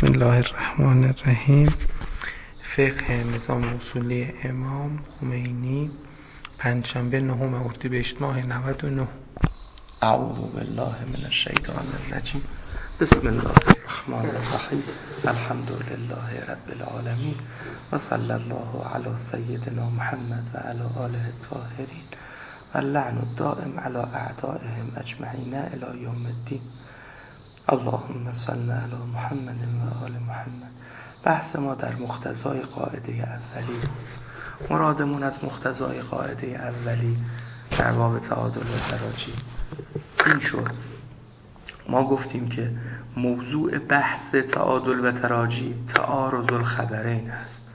بسم الله الرحمن الرحیم. فقه نظام اصولی امام خمینی، پنجشنبه 9 اردیبهشت ماه 99. اعوذ بالله من الشیطان الرجیم. بسم الله الرحمن الرحیم. الحمد لله رب العالمین و صلی الله علی سیدنا محمد و علی آله الطاهرین و اللعن الدائم علی اعدائهم اجمعین الی یوم الدین. اللهم صل علی محمد و آل محمد. بحث ما در مقتضای قاعده اولی. مرادمون از مقتضای قاعده اولی در باب تعادل و تراجی این شد. ما گفتیم که موضوع بحث تعادل و تراجی تعارض الخبرین است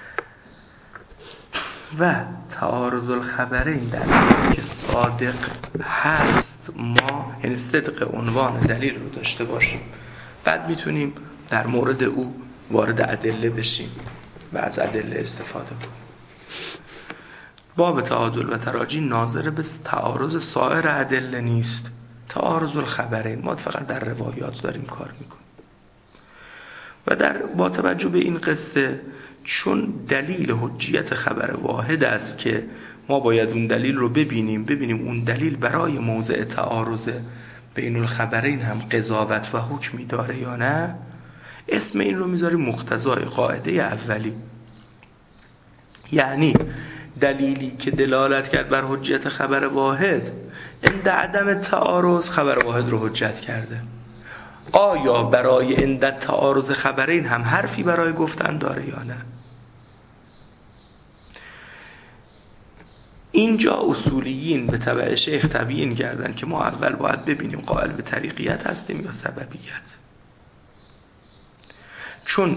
و تعارض الخبرین در حالی که صادق هست ما، یعنی صدق عنوان دلیل رو داشته باشیم، بعد میتونیم در مورد او وارد ادله بشیم و از ادله استفاده کنیم. باب تعادل و تراجی ناظر به تعارض سایر ادله نیست. تعارض الخبرین ما فقط در روایات داریم کار میکنیم و با توجه به این قصه، چون دلیل حجیت خبر واحد است که ما باید اون دلیل رو ببینیم اون دلیل برای موضع تعارض بین الخبرین هم قضاوت و حکمی داره یا نه، اسم این رو میذاریم مقتضای قاعده اولی. یعنی دلیلی که دلالت کرد بر حجیت خبر واحد عند عدم تعارض خبر واحد رو حجت کرده. آیا برای عند تعارض خبرین هم حرفی برای گفتن داره یا نه؟ اینجا اصولیین به تبع شیخ تبیین کردن که ما اول باید ببینیم قائل به طریقیت هستیم یا سببیت. چون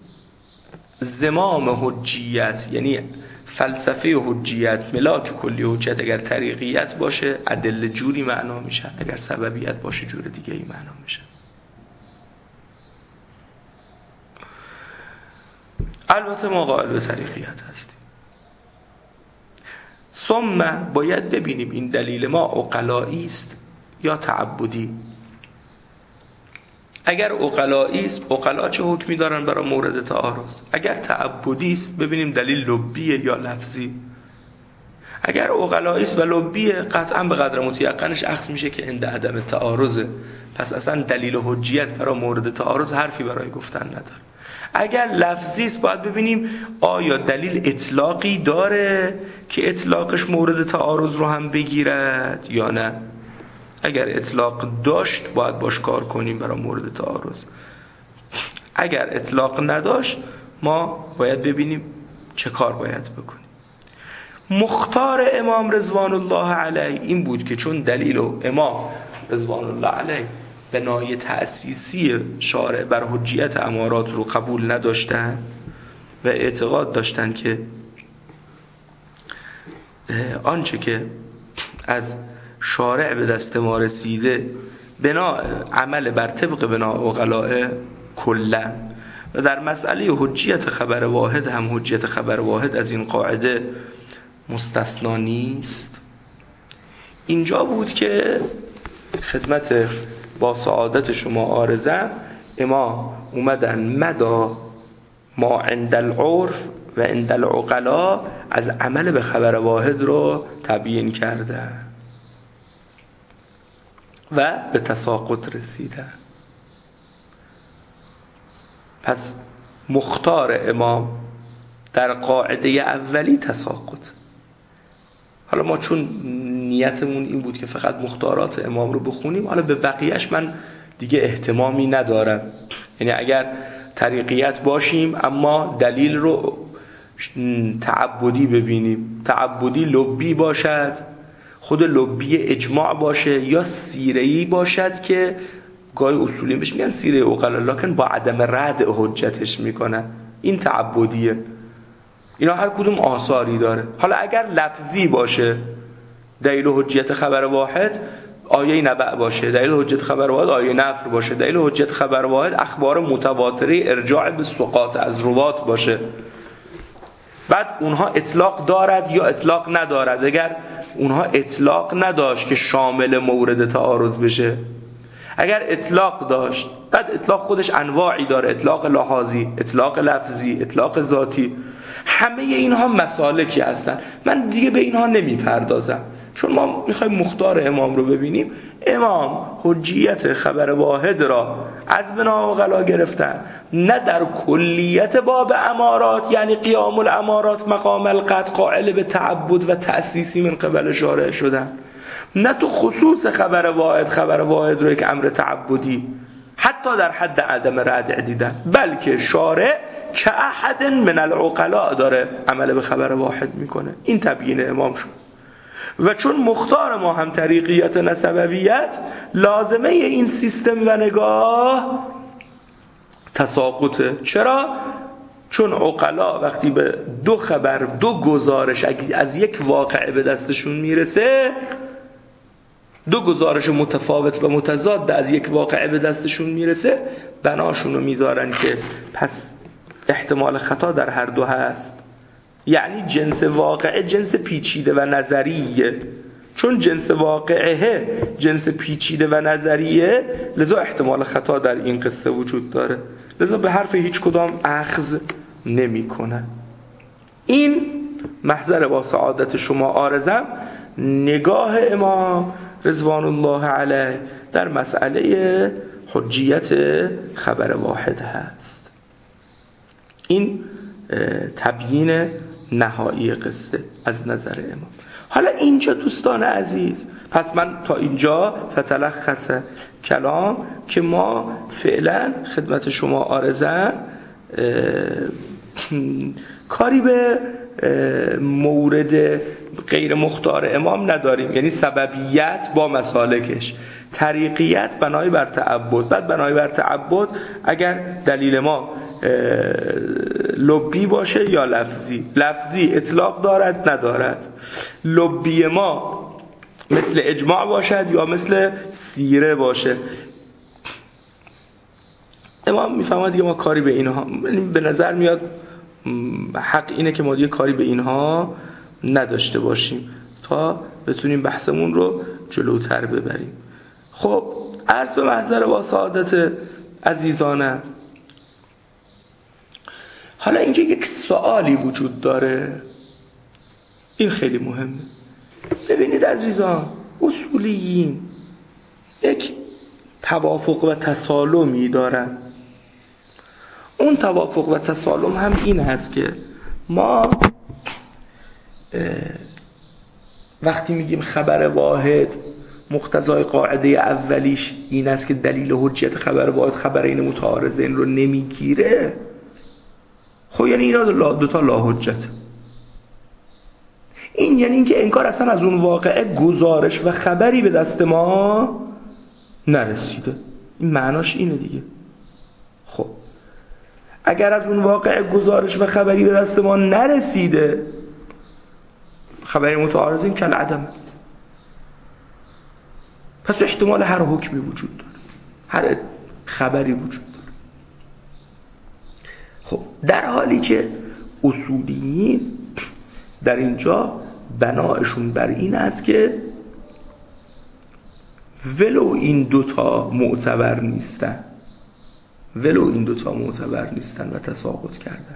زمام حجیت، یعنی فلسفه حجیت، ملاک کلی حجیت، اگر طریقیت باشه ادله جوری معنا میشن، اگر سببیت باشه جور دیگه ای معنا میشن. البته ما قائل به طریقیت هستیم. ثم باید ببینیم این دلیل ما عقلایی است یا تعبدی. اگر عقلایی است، عقلا چه حکمی دارن برای مورد تعارض؟ اگر تعبدی است ببینیم دلیل لبیه یا لفظی. اگر عقلایی است و لبیه، قطعا به قدر متیقنش اخذ میشه که عند عدم تعارضه، پس اصلا دلیل حجیت برای مورد تعارض حرفی برای گفتن نداره. اگر لفظی است باید ببینیم آیا دلیل اطلاقی داره که اطلاقش مورد تعارض رو هم بگیرد یا نه. اگر اطلاق داشت باید باش کار کنیم برای مورد تعارض. اگر اطلاق نداشت ما باید ببینیم چه کار باید بکنیم. مختار امام رضوان الله علیه این بود که چون دلیل امام رضوان الله علیه بنای تأسیسی شارع بر حجیت امارات رو قبول نداشتن و اعتقاد داشتن که آنچه که از شارع به دست ما رسیده بنا عمل بر طبق بنا عقلاء کلا، و در مسئله حجیت خبر واحد هم حجیت خبر واحد از این قاعده مستثنا نیست. اینجا بود که خدمت با سعادت شما عارضم امام اومدن مدا ما عند العرف و عند العقلاء از عمل به خبر واحد رو تبیین کردن و به تساقط رسیدن. پس مختار امام در قاعده اولی تساقط. حالا ما چون نیتمون این بود که فقط مختارات امام رو بخونیم، حالا به بقیهش من دیگه اهتمامی ندارم. یعنی اگر طریقیت باشیم اما دلیل رو تعبدی ببینیم، تعبدی لبی باشد، خود لبی اجماع باشه، یا سیره‌ای باشد که گاهی اصولی بهش میگن سیره عقلا لکن با عدم رد حجتش میکنن، این تعبدیه. اینا هر کدوم آثاری داره. حالا اگر لفظی باشه دلیل حجیت خبر واحد آیه نبأ باشه، دلیل حجیت خبر واحد آیه نفر باشه، دلیل حجیت خبر واحد اخبار متواتره ارجاع به ثقات از روات باشه، بعد اونها اطلاق دارد یا اطلاق ندارد. اگر اونها اطلاق نداشت که شامل مورد تعارض بشه، اگر اطلاق داشت، بعد اطلاق خودش انواعی داره، اطلاق لحاظی، اطلاق لفظی، اطلاق ذاتی، همه اینها مسالکی هستن. من دیگه به اینها نمیپردازم، چون ما میخوایم مختار امام رو ببینیم. امام حجیت خبر واحد را از بنا عقلا گرفتن، نه در کلیت باب امارات، یعنی قیام الامارات مقام القطع قائل به تعبد و تأسیسی من قبل شارع شدن، نه تو خصوص خبر واحد رو یک امر تعبدی حتی در حد عدم ردع دیدن، بلکه شارع که احد من العقلاء داره عمل به خبر واحد میکنه. این تبیین امام شد. و چون مختار ما هم طریقیت نسبویت، لازمه این سیستم و نگاه تساقطه. چرا؟ چون عقلا وقتی به دو خبر، دو گزارش از یک واقعه به دستشون میرسه، دو گزارش متفاوت و متضاد از یک واقعه به دستشون میرسه، بناشون رو میذارن که پس احتمال خطا در هر دو هست. یعنی جنس واقعه جنس پیچیده و نظریه، چون جنس واقعه جنس پیچیده و نظریه، لذا احتمال خطا در این قصه وجود داره، لذا به حرف هیچ کدام اخذ نمی کنه. این محضر با سعادت شما آرزم نگاه امام رضوان الله علیه در مسئله حجیت خبر واحد هست. این تبیین نهایی قصه از نظر امام. حالا اینجا دوستان عزیز، پس من تا اینجا فتلخص کلام که ما فعلا خدمت شما آرزم کاری به مورد غیر مختار امام نداریم، یعنی سببیت با مسالکش، طریقیت بنای بر تعبد. بعد بنای بر تعبد اگر دلیل ما لبی باشه یا لفظی اطلاق دارد ندارد، لبی ما مثل اجماع باشد یا مثل سیره باشه، امام میفهمد دیگه ما کاری به اینها، به نظر میاد حق اینه که ما دیگه کاری به اینها نداشته باشیم تا بتونیم بحثمون رو جلوتر ببریم. خب عرض به محضر با سعادت عزیزانم، حالا اینجا یک سوالی وجود داره، این خیلی مهمه. ببینید عزیزان، اصولیین یک توافق و تسالمی دارن. اون توافق و تسالم هم این هست که ما وقتی میگیم خبر واحد مقتضای قاعده اولیش این است که دلیل حجیت خبر واحد خبرین متعارضین رو نمیگیره، خب یعنی اینا دوتا لا حجت. این یعنی این که انگار اصلا از اون واقعه گزارش و خبری به دست ما نرسیده. این معناش اینه دیگه. خب اگر از اون واقعه گزارش و خبری به دست ما نرسیده، خبری متعارضین کل عدم، پس احتمال هر حکمی وجود داره، هر خبری وجود داره. خب در حالی که اصولیین در اینجا بنایشون بر این است که ولو این دوتا معتبر نیستن، و تساقط کردن،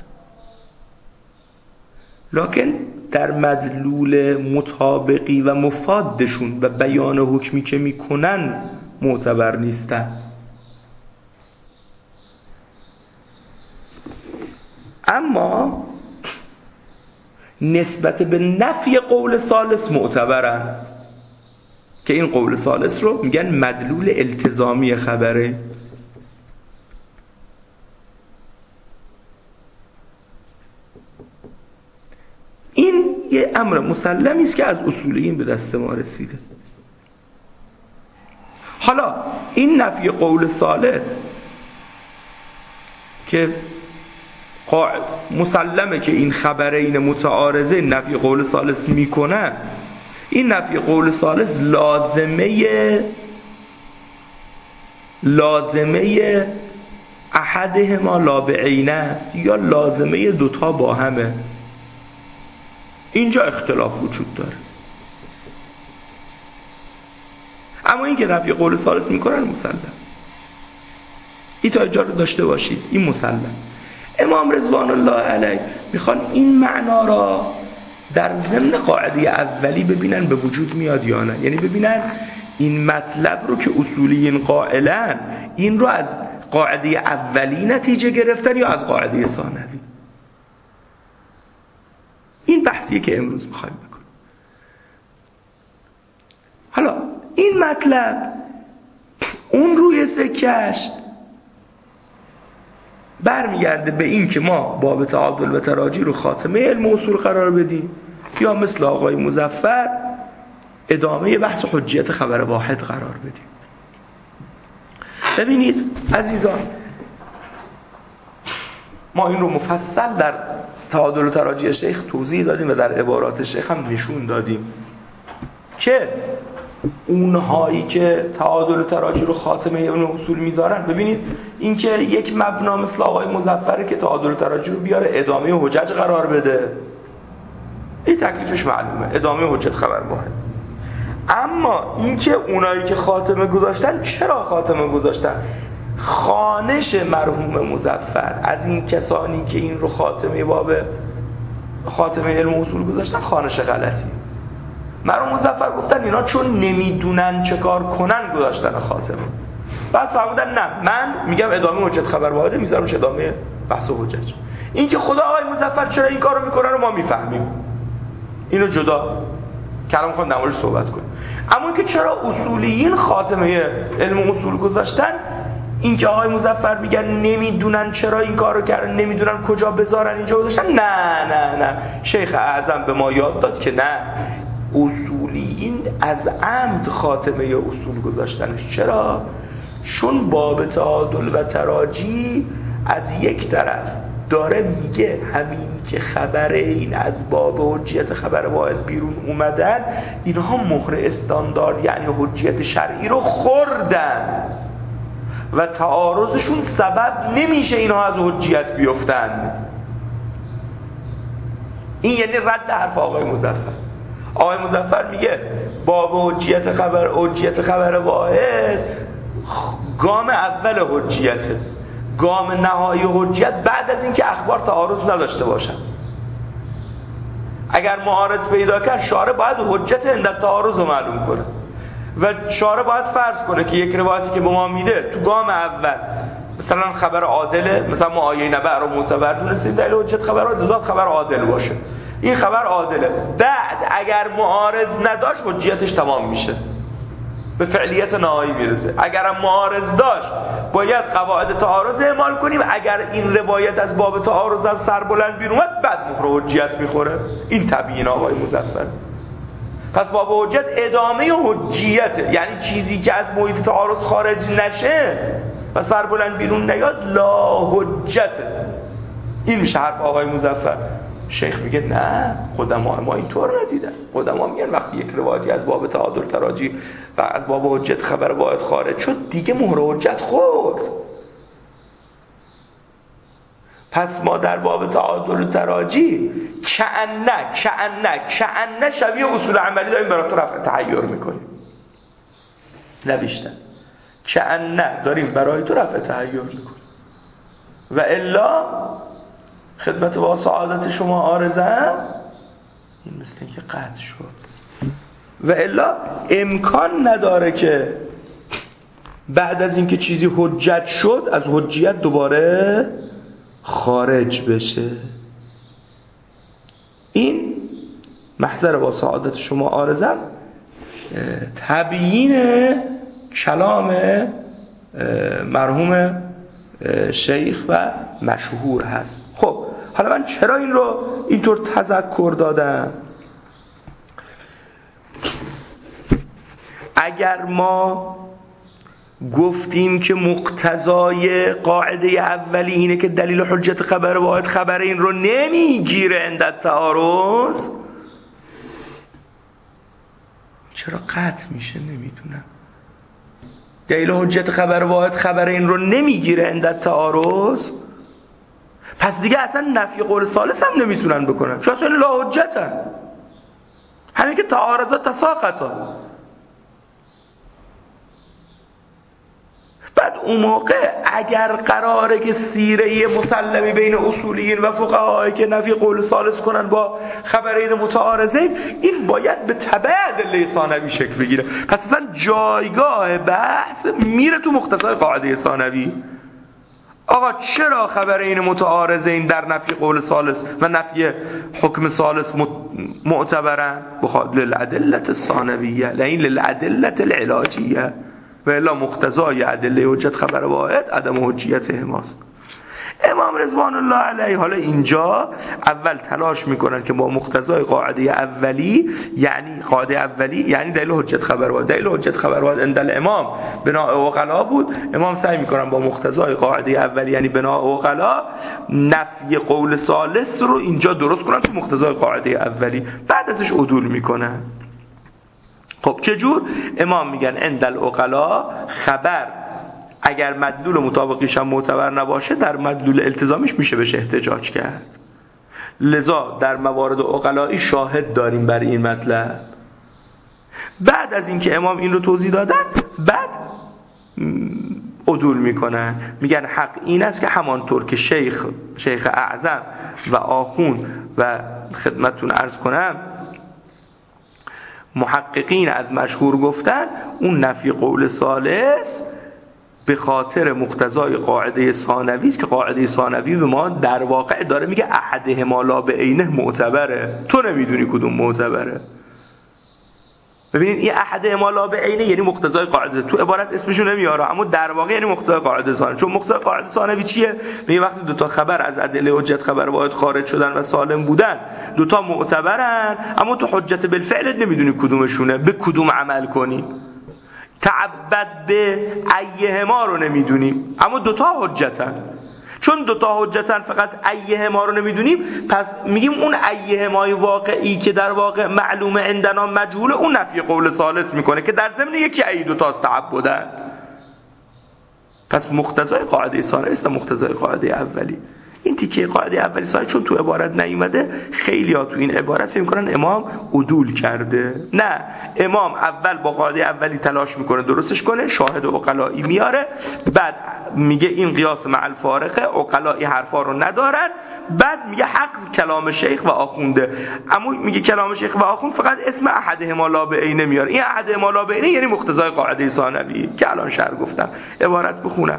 لکن در مدلول مطابقی و مفادشون و بیان حکمی که میکنن معتبر نیستن. اما نسبت به نفی قول ثالث معتبرن، که این قول ثالث رو میگن مدلول التزامی خبره. این یه امر مسلمی است که از اصولیین به دست ما رسیده. حالا این نفی قول ثالث که مسلمه که این خبرین متعارضه نفی قول ثالث میکنن، این نفی قول ثالث لازمه احدهما لا بعینه است یا لازمه دوتا با همه. اینجا اختلاف وجود داره. اما این که نفی قول ثالث میکنن مسلم. این تا اینجا رو داشته باشید، این مسلم. امام رضوان الله علیه میخوان این معنا را در ضمن قاعده اولی ببینن به وجود میاد یا نه. یعنی ببینن این مطلب رو که اصولیین قائلن این رو از قاعده اولی نتیجه گرفتن یا از قاعده ثانوی. این بحثیه که امروز میخوایم بکنیم. حالا این مطلب اون روی سکش برمیگرده به این که ما باب تعادل و تراجی رو خاتمه علم اصول قرار بدیم یا مثل آقای مظفر ادامه بحث حجیت خبر واحد قرار بدیم. ببینید عزیزان، ما این رو مفصل در تعادل و تراجی شیخ توضیح دادیم و در عبارات شیخ هم نشون دادیم که اونهایی که تعادل و تراجی رو خاتمه علم اصول میذارن، ببینید این که یک مبنا مثل آقای مظفر که تعادل و تراجی رو بیاره ادامه حجج قرار بده، این تکلیفش معلومه، ادامه حجت خبر واحد. اما این که اونایی که خاتمه گذاشتن، چرا خاتمه گذاشتن؟ خوانش مرحوم مظفر از این کسانی که این رو خاتمه علم اصول گذاشتن خوانش غلطی. مرحوم مظفر گفتن اینا چون نمیدونن چه کار کنن گذاشتن خاتمه. بعد فرمودن نه، من میگم ادامه حجت خبر واحد، میذارمش ادامه بحث و حجج. این که خدا آقای مظفر چرا این کارو میکنه رو ما میفهمیم، اینو جدا کلام میخوام در موردش صحبت کنیم. اما اینکه چرا اصولیین خاتمه علم اصول گذاشتن، این که آقای مظفر میگن نمیدونن چرا این کارو کردن، نمیدونن کجا بذارن اینجا گذاشتن، نه شیخ اعظم به ما یاد داد که نه، اصولیین از عمد خاتمه اصول گذاشتنش. چرا؟ چون باب تعادل و تراجی از یک طرف داره میگه همین که خبر این از باب حجیت خبر واحد بیرون اومدن، اینها مهر استاندارد یعنی حجیت شرعی رو خوردن و تعارضشون سبب نمیشه اینها از حجیت بیفتن. این یعنی رد حرف آقای مظفر. آقای مظفر میگه باب حجیت خبر واحد گام اول حجیته، گام نهایی حجیت بعد از اینکه اخبار تعارض نداشته باشن. اگر معارض پیدا کرد شارع باید حجت عند تعارض رو معلوم کنه و شارع باید فرض کنه که یک روایتی که به ما میده تو گام اول مثلا خبر عادله، مثلا ما آیه نبع رو معتبر دونستیم دلیل حجت خبر عادل خبر عادل باشه، این خبر عادله. بعد اگر معارض نداشت حجیتش تمام میشه، به فعلیت نهایی میرسه. اگرم معارض داشت باید قواعد تعارض اعمال کنیم. اگر این روایت از باب تعارض هم سربلند بیرون اومد بعد مهر حجیت میخوره. این تبیین آقای مظفر. پس باب حجیت ادامه حجیته، یعنی چیزی که از محیط تعارض خارج نشه و سربلند بیرون نیاد لا حجته. این میشه حرف آقای مظفر. شیخ میگه نه، قدما ما اینطور ندیدن. قدما میگن وقتی یک روایتی از باب تعادل تراجی و از باب حجت خبر واحد خارج شد دیگه مهر حجت خورد. پس ما در باب تعادل تراجی کأنه شبیه اصول عملی داریم برای تو رفع تحیر میکنیم، نه بیشتر. کأنه داریم برای تو رفع تحیر میکنیم و الا خدمت با سعادت شما عارضم این مثل اینکه قطع شد و الا امکان نداره که بعد از اینکه چیزی حجت شد از حجیت دوباره خارج بشه. این محضر با سعادت شما عارضم تبیین کلام مرحوم شیخ و مشهور هست. خب حالا من چرا این رو اینطور تذکر دادم؟ اگر ما گفتیم که مقتضای قاعده اولی اینه که دلیل حجت خبر واحد خبر این رو نمیگیره عند تعارض، چرا قطع میشه؟ نمیدونم. دلیل حجت خبر واحد خبر این رو نمیگیره عند تعارض، پس دیگه اصلا نفی قول ثالث هم نمیتونن بکنن، چون اصلا لا حجتن. همین که تعارضات تساقطا. بعد اون موقع اگر قراره که سیره مسلمی بین اصولیین و فقهایی که نفی قول ثالث کنن با خبرین متعارضین، این باید به تبع ادله ثانوی شکل بگیره. پس اصلا جایگاه بحث میره تو مقتضای قاعده ثانوی. آقا چرا خبرین متعارضین در نفی قول ثالث و نفی حکم ثالث معتبرن؟ بخاطر للادله الثانویه، لین للادله العلاجیه، و الا مقتضای ادله حجت خبر واحد عدم حجیت هماست. امام رضوان الله علیه حالا اینجا اول تلاش میکنن که با مقتضای قاعده اولی، یعنی دلیل حجت خبر واحد، دلیل حجت خبر واحد عند الامام بناء عقلا بود، امام سعی میکنن با مقتضای قاعده اولی یعنی بناء عقلا نفی قول ثالث رو اینجا درست کنن تو مقتضای قاعده اولی، بعد ازش عدول میکنن. خب چجور؟ امام میگن عند العقلا خبر اگر مدلول مطابقیش هم معتبر نباشه در مدلول التزامیش میشه بهش احتجاج کرد. لذا در موارد عقلایی شاهد داریم بر این مطلب. بعد از اینکه امام این رو توضیح دادن، بعد عدول میکنن، میگن حق این است که همانطور که شیخ اعظم و آخون و خدمتتون عرض کنم محققین از مشهور گفتن، اون نفی قول ثالث به خاطر مقتضای قاعده ثانوی است که قاعده ثانوی به ما در واقع داره میگه احدهما لا به عینه معتبره، تو نمیدونی کدوم معتبره. ببینید این احدهما لا به عینه یعنی مقتضای قاعده، تو عبارت اسمشو نمیاره اما در واقع یعنی مقتضای قاعده ثانوی. چون مقتضای قاعده ثانوی چیه؟ میگه وقتی دو تا خبر از ادله حجت خبر واحد خارج شدن و سالم بودن، دو تا معتبرن، اما تو حجت بالفعل نمیدونی کدومشونه، به کدوم عمل کنی. تعبد به ایهما رو نمیدونیم، اما دوتا حجتن. چون دوتا حجتن فقط ایهما رو نمیدونیم، پس میگیم اون ایهمای واقعی که در واقع معلوم عندنا مجهوله، اون نفی قول ثالث میکنه که در ضمن یکی ای دوتاست تعبدن. پس مقتضای قاعده ثانوی است مقتضای قاعده اولی. این تیکه قاعده اولی ثانوی چون تو عبارت نیومده، خیلی ها تو این عبارت فکر میکنن امام عدول کرده. نه، امام اول با قاعده اولی تلاش میکنه درستش کنه، شاهد عقلایی میاره، بعد میگه این قیاس مع الفارقه، عقلایی حرفا رو ندارن، بعد میگه حق کلام شیخ و آخونده. اما میگه کلام شیخ و آخوند فقط اسم احدهما لا به عینه میاره. این احدهما لا به عینه یعنی مقتضای قاعده ثانوی که الان شرح گفتم. عبارت بخونم: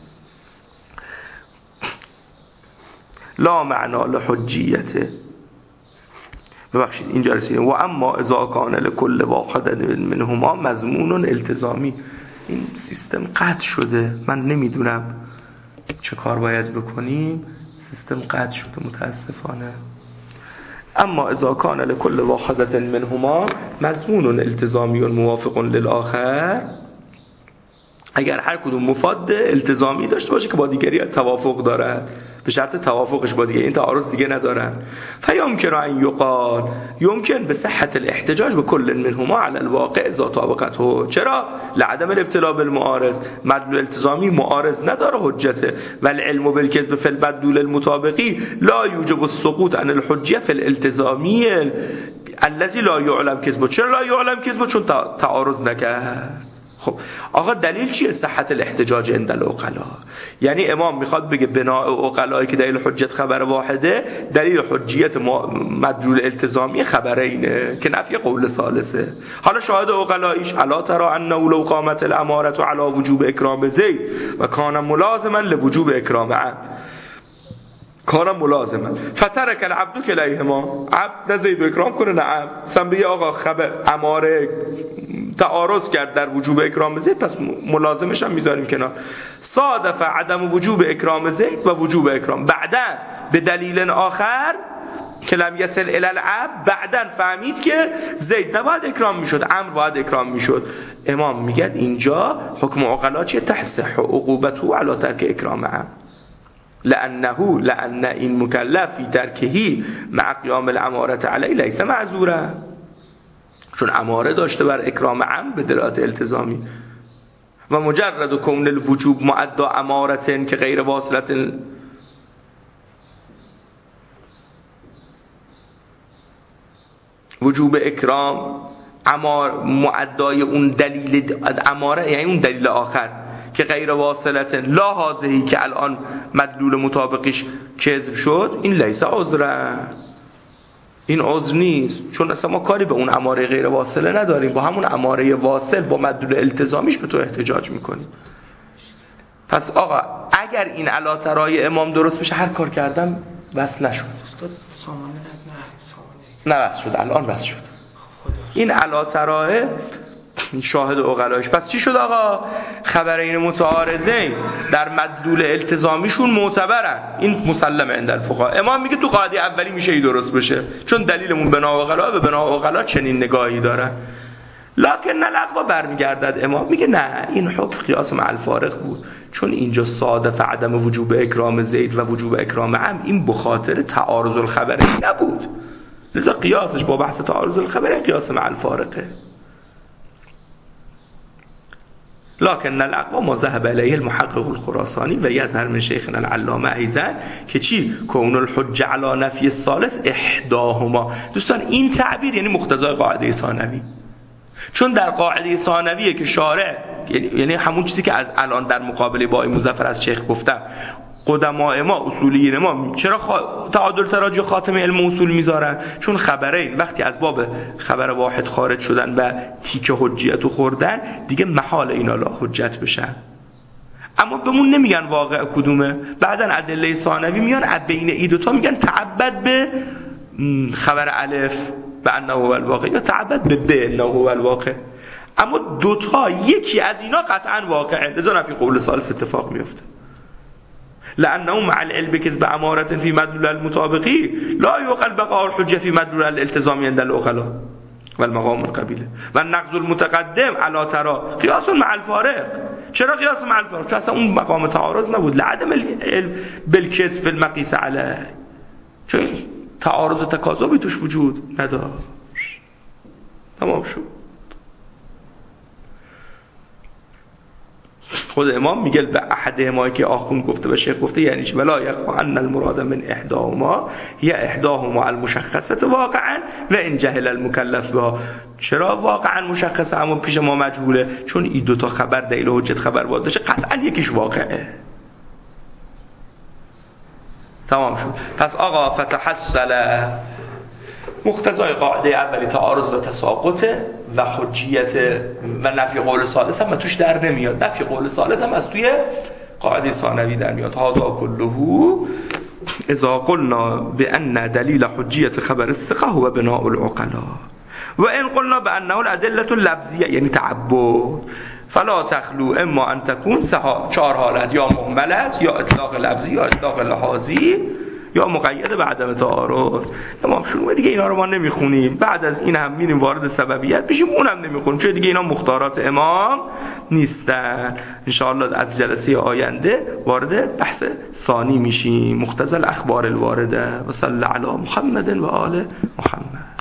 لا معنا لحجیته، ببخشید اینجا رسیدیم، و اما اذا کان لکل واحد منهما مضمون التزامی. این سیستم قطع شده، من نمیدونم چه کار باید بکنیم، سیستم قطع شده متاسفانه. اما اذا کان لکل واحد منهما مضمون التزامی موافق للآخر، اگر هر کدوم مفاد التزامی داشته باشه که با دیگری توافق دارد، به شرط توافقش با دیگری، این تعارض دیگه ندارن، فیمکن ان یقال، یمکن به صحت الاحتجاج به کل منهما علی الواقع اذا طابقته. چرا؟ لعدم الابتلاء بالمعارض، مدلول التزامی معارض نداره حجته، والعلم بالکذب فی المدلول المطابقی لا یوجب السقوط عن الحجیه فی الالتزامی الذی لا یعلم کذبه. چرا لا یعلم کذبه؟ چون تعارض نکرد. خب آقا دلیل چیه؟ صحت الاحتجاج عند العقلا. یعنی امام میخواد بگه بناء عقلایی که دلیل حجت خبر واحده، دلیل حجیت مدلول التزامی خبرینه که نفی قول ثالثه. حالا شاهد عقلاییش: الا ترى انه لو قامت الاماره على وجوب اکرام زید و کان ملازما لوجوب اکرام عبد، کارم ملازمه فترک العبد کلیهما، عبد نه زید اکرام کنه نه عبد. سنبیه آقا خبر اماره تعارض کرد در وجوب اکرام زید، پس ملازمش هم میذاریم کنار. صادف عدم وجوب اکرام زید و وجوب اکرام بعدا به دلیل آخر که لم یصل الی العبد، بعدا فهمید که زید نباید اکرام میشد، عمرو باید اکرام میشد. امام میگه اینجا حکم عقلا چیه؟ تحصح عقوبته علی ترک اکرام عمرو، لأن این مکلف فی ترکهی مع قیام الاماره علی لیس معذورا، چون اماره داشته بر اکرام عم به دلالت التزامی. و مجرد کون الوجوب معدا امارتن که غیر واصلت وجوب اکرام معدای اون دلیل اماره، یعنی اون دلیل آخر که غیر واصلت لا هازهی که الان مدلول مطابقش کذب شد، این لیس عذرا، این عذر نیست، چون اصلا ما کاری به اون اماره غیر واصله نداریم، با همون اماره واصل با مدلول التزامیش به تو احتجاج میکنیم. پس آقا اگر این علاترای امام درست بشه هر کار کردم وصل نشد. نه وصل شد، الان وصل شد. این علاترای شاهد عقلایش. پس چی شد آقا؟ خبرین متعارضین در مدلول التزامیشون معتبرن، این مسلمه عند الفقها. امام میگه تو قاعده اولی میشه ای درست بشه، چون دلیلمون بنا عقلا و بنا عقلا چنین نگاهی دارن. لکن نلقوا برمیگردد امام میگه نه، این حکم قیاس مع الفارق بود، چون اینجا صادف عدم وجوب اکرام زید و وجوب اکرام عم، این بخاطر تعارض الخبرین نبود، لذا قیاسش با بحث تعارض الخبرین قیاس مع الفارقه. لكن الاقوا ما ذهب الیه المحقق الخراسانی و یظهر من شیخنا العلامه ایضا که چی؟ کون الحجه علی نفی الثالث احداهما. دوستان این تعبیر یعنی مقتضای قاعده ثانوی، چون در قاعده ثانویه که شارع، یعنی همون چیزی که الان در مقابله با این مظفر از شیخ گفتم، قدماء ما اصولیین ما چرا تعادل تراجع خاتمه علم اصول میذارن؟ چون خبرین وقتی از باب خبر واحد خارج شدن و تیک حجیت خوردن دیگه محال اینا لا حجت بشن. اما بهمون نمیگن واقع کدومه، بعدن ادله ثانوی میان بین این دوتا میگن تعبد به خبر الف به انه هو الواقع یا تعبد به ب انه هو الواقع، اما دوتا یکی از اینا قطعا واقعه، لذا نفی قول ثالث اتفاق میفته. لأنه مع العلم بكذب امارة في مدلول المطابقي لا يقل بقاء الحجة في مدلول الالتزام عند العقلاء والمقام القبيله والنقض المتقدم على ترى قياس مع الفارق. چرا قياس مع الفارق؟ چون اصلا اون مقام تعارض نبود، لعدم العلم بالكذب في المقيس عليه، چون تعارض و تکاذبی توش وجود نداشت. تمام شد. خود امام میگه به احدهما که آخون گفته و شیخ گفته یعنی چه؟ ولا یخفا ان المراد من احداهما هي احداهما المشخصه واقعا و ان جهل المکلف بها. چرا واقعا مشخصه اما پیش ما مجهوله؟ چون این دو تا خبر دلیل حجت خبر وارد داشته، قطعا یکیش واقعه. تمام شد. پس آقا فتحصل مقتضای قاعده اولی تعارض و تساقط و حجیت و نفی قول ثالث هم توش در نمیاد، نفی قول ثالث هم از توی قاعده ثانوی در میاد. هذا كله اذا قلنا بان دلیل حجیت خبر الثقه هو بناء العقلاء و ان قلنا بانه الادله اللفظیه یعنی تعبد فلا تخلو اما ان تكون چهار حالت، یا مهمل است یا اطلاق لفظی یا اطلاق لحاظی یا مقید به عدم تعارض. امام شروع دیگه اینا رو ما نمیخونیم، بعد از این هم میریم وارد سببیت بشیم، اونم نمیخونیم چون دیگه اینا مختارات امام نیستن. ان شاء الله از جلسه آینده وارد بحث ثانی میشیم، مقتضی الاخبار الوارده. و صلی علی محمد و آل محمد.